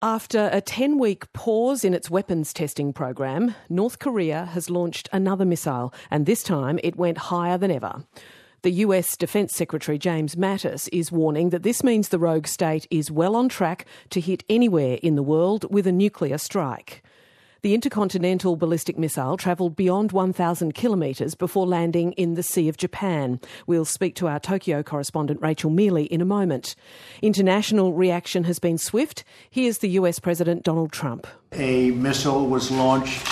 After a 10-week pause in its weapons testing program, North Korea has launched another missile, and this time it went higher than ever. The US Defence Secretary James Mattis is warning that this means the rogue state is well on track to hit anywhere in the world with a nuclear strike. The intercontinental ballistic missile travelled beyond 1,000 kilometres before landing in the Sea of Japan. We'll speak to our Tokyo correspondent Rachel Mealy in a moment. International reaction has been swift. Here's the US President Donald Trump. A missile was launched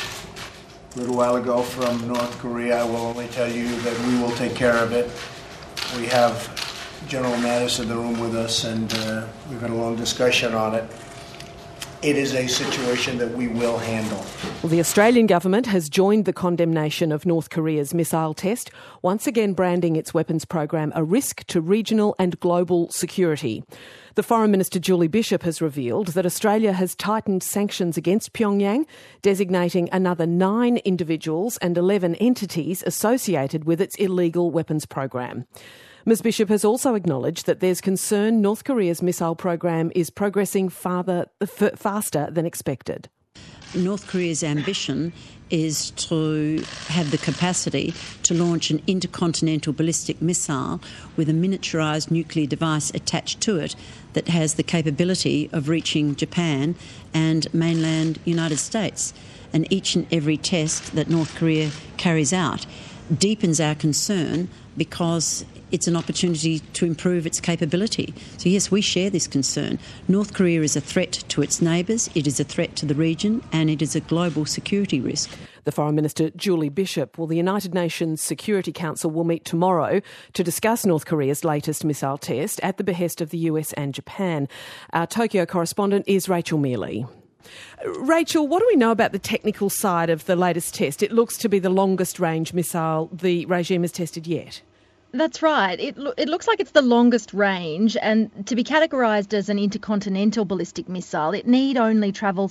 a little while ago from North Korea. I will only tell you that we will take care of it. We have General Mattis in the room with us, and we've had a long discussion on it. It is a situation that we will handle. Well, the Australian government has joined the condemnation of North Korea's missile test, once again branding its weapons program a risk to regional and global security. The Foreign Minister Julie Bishop has revealed that Australia has tightened sanctions against Pyongyang, designating another 9 individuals and 11 entities associated with its illegal weapons program. Ms Bishop has also acknowledged that there's concern North Korea's missile program is progressing faster than expected. North Korea's ambition is to have the capacity to launch an intercontinental ballistic missile with a miniaturised nuclear device attached to it that has the capability of reaching Japan and mainland United States. And each and every test that North Korea carries out deepens our concern because it's an opportunity to improve its capability. So yes, we share this concern. North Korea is a threat to its neighbours, it is a threat to the region, and it is a global security risk. The Foreign Minister, Julie Bishop. Well, the United Nations Security Council will meet tomorrow to discuss North Korea's latest missile test at the behest of the US and Japan. Our Tokyo correspondent is Rachel Mealy. Rachel, what do we know about the technical side of the latest test? It looks to be the longest range missile the regime has tested yet. That's right. It looks like it's the longest range, and to be categorised as an intercontinental ballistic missile, it need only travel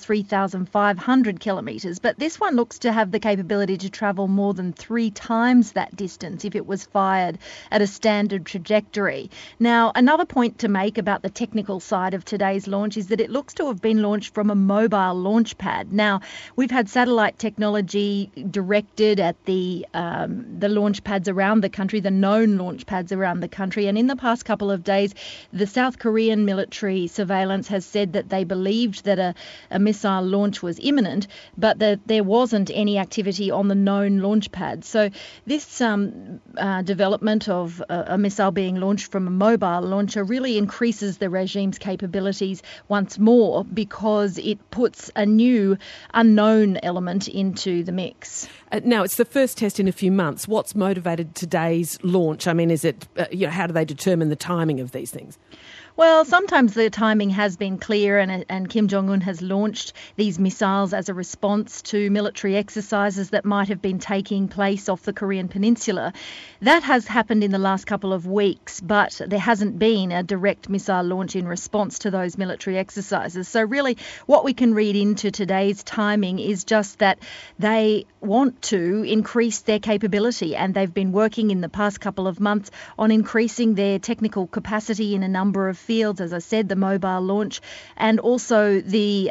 3,500 kilometres, but this one looks to have the capability to travel more than 3 times that distance if it was fired at a standard trajectory. Now, another point to make about the technical side of today's launch is that it looks to have been launched from a mobile launch pad. Now, we've had satellite technology directed at the launch pads around the country, the known launch pads around the country, and in the past couple of days the South Korean military surveillance has said that they believed that a missile launch was imminent, but that there wasn't any activity on the known launch pads. So this development of a missile being launched from a mobile launcher really increases the regime's capabilities once more, because it puts a new unknown element into the mix. Now, it's the first test in a few months. What's motivated today's launch? I mean, is it, how do they determine the timing of these things? Well, sometimes the timing has been clear, and Kim Jong-un has launched these missiles as a response to military exercises that might have been taking place off the Korean peninsula. That has happened in the last couple of weeks, but there hasn't been a direct missile launch in response to those military exercises. So really what we can read into today's timing is just that they want to increase their capability, and they've been working in the past couple of months on increasing their technical capacity in a number of fields, as I said, the mobile launch, and also the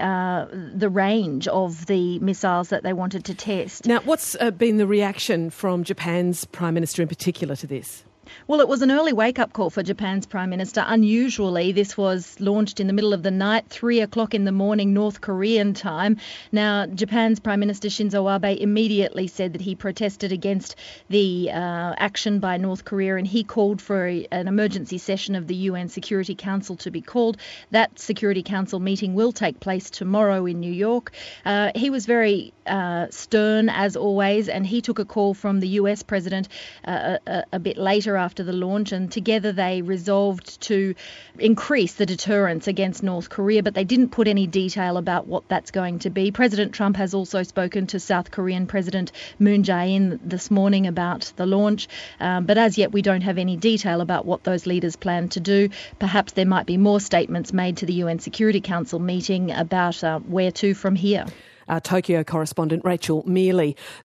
range of the missiles that they wanted to test. Now, what's been the reaction from Japan's Prime Minister in particular to this? Well, it was an early wake-up call for Japan's Prime Minister. Unusually, this was launched in the middle of the night, 3 o'clock in the morning, North Korean time. Now, Japan's Prime Minister Shinzo Abe immediately said that he protested against the action by North Korea, and he called for an emergency session of the UN Security Council to be called. That Security Council meeting will take place tomorrow in New York. He was very stern, as always, and he took a call from the US President a bit later after the launch, and together they resolved to increase the deterrence against North Korea, but they didn't put any detail about what that's going to be. President Trump has also spoken to South Korean President Moon Jae-in this morning about the launch, but as yet we don't have any detail about what those leaders plan to do. Perhaps there might be more statements made to the UN Security Council meeting about where to from here. Our Tokyo correspondent Rachel Mealy.